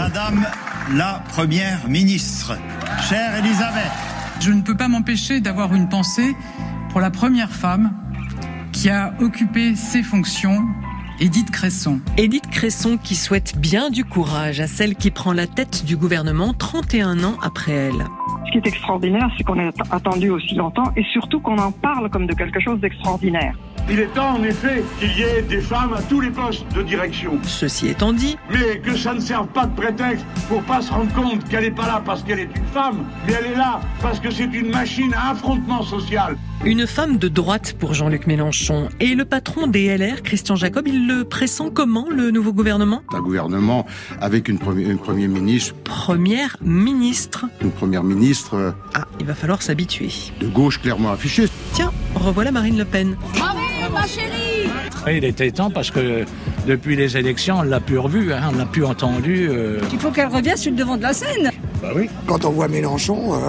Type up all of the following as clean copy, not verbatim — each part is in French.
Madame la Première ministre, chère Elisabeth. Je ne peux pas m'empêcher d'avoir une pensée pour la première femme qui a occupé ces fonctions, Édith Cresson. Édith Cresson qui souhaite bien du courage à celle qui prend la tête du gouvernement 31 ans après elle. Ce qui est extraordinaire, c'est qu'on a attendu aussi longtemps et surtout qu'on en parle comme de quelque chose d'extraordinaire. Il est temps, en effet, qu'il y ait des femmes à tous les postes de direction. Ceci étant dit... Mais que ça ne serve pas de prétexte pour pas se rendre compte qu'elle n'est pas là parce qu'elle est une femme, mais elle est là parce que c'est une machine à affrontement social. Une femme de droite pour Jean-Luc Mélenchon. Et le patron des LR, Christian Jacob, il le pressent comment, le nouveau gouvernement ? Un gouvernement avec une première ministre. Première ministre. Une première ministre... Ah, il va falloir s'habituer. De gauche clairement affichée. Tiens, revoilà Marine Le Pen. Ma chérie. Il était temps parce que depuis les élections, on l'a plus revu, on l'a plus entendu. Il faut qu'elle revienne sur le devant de la scène. Bah oui. Quand on voit Mélenchon,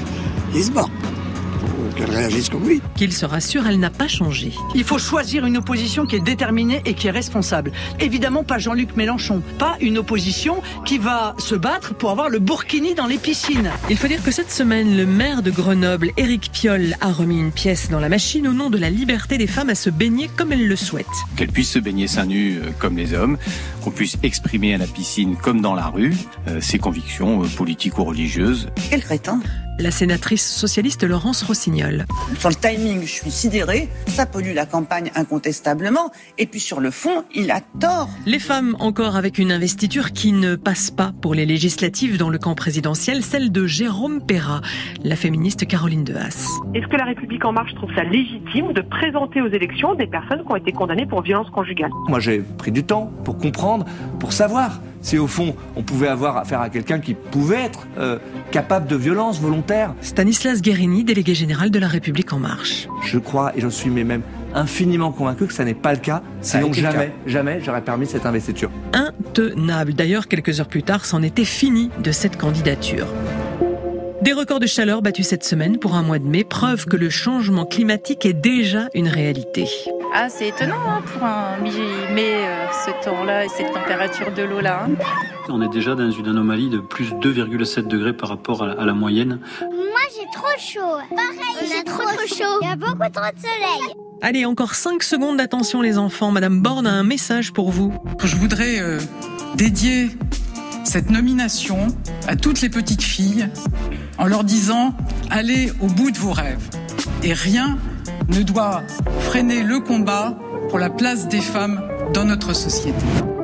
il se bat. Qu'elle réagisse comme lui. Qu'il se rassure, elle n'a pas changé. Il faut choisir une opposition qui est déterminée et qui est responsable. Évidemment pas Jean-Luc Mélenchon, pas une opposition qui va se battre pour avoir le burkini dans les piscines. Il faut dire que cette semaine, le maire de Grenoble, Éric Piolle, a remis une pièce dans la machine au nom de la liberté des femmes à se baigner comme elles le souhaitent. Qu'elles puissent se baigner seins nus comme les hommes, qu'on puisse exprimer à la piscine comme dans la rue ses convictions politiques ou religieuses. Quel crétin! La sénatrice socialiste Laurence Rossignol. Sur le timing, je suis sidérée. Ça pollue la campagne incontestablement. Et puis sur le fond, il a tort. Les femmes encore avec une investiture qui ne passe pas pour les législatives dans le camp présidentiel, celle de Jérôme Perra, la féministe Caroline Dehaas. Est-ce que la République En Marche trouve ça légitime de présenter aux élections des personnes qui ont été condamnées pour violence conjugale ? Moi j'ai pris du temps pour comprendre, pour savoir si au fond on pouvait avoir affaire à quelqu'un qui pouvait être capable de violence volontaire. Stanislas Guérini, délégué général de la République En Marche. Je crois et j'en suis même infiniment convaincu que ça n'est pas le cas, sinon jamais j'aurais permis cette investiture. Intenable. D'ailleurs, quelques heures plus tard, c'en était fini de cette candidature. Des records de chaleur battus cette semaine pour un mois de mai, preuve que le changement climatique est déjà une réalité. Ah, c'est étonnant pour un mi-mai, ce temps-là et cette température de l'eau là. On est déjà dans une anomalie de plus 2,7 degrés par rapport à la moyenne. Moi j'ai trop chaud. Pareil, j'ai trop chaud. Il y a beaucoup trop de soleil. Allez, encore 5 secondes d'attention les enfants. Madame Borne a un message pour vous. Je voudrais dédier cette nomination à toutes les petites filles en leur disant « Allez au bout de vos rêves ». Et rien ne doit freiner le combat pour la place des femmes dans notre société.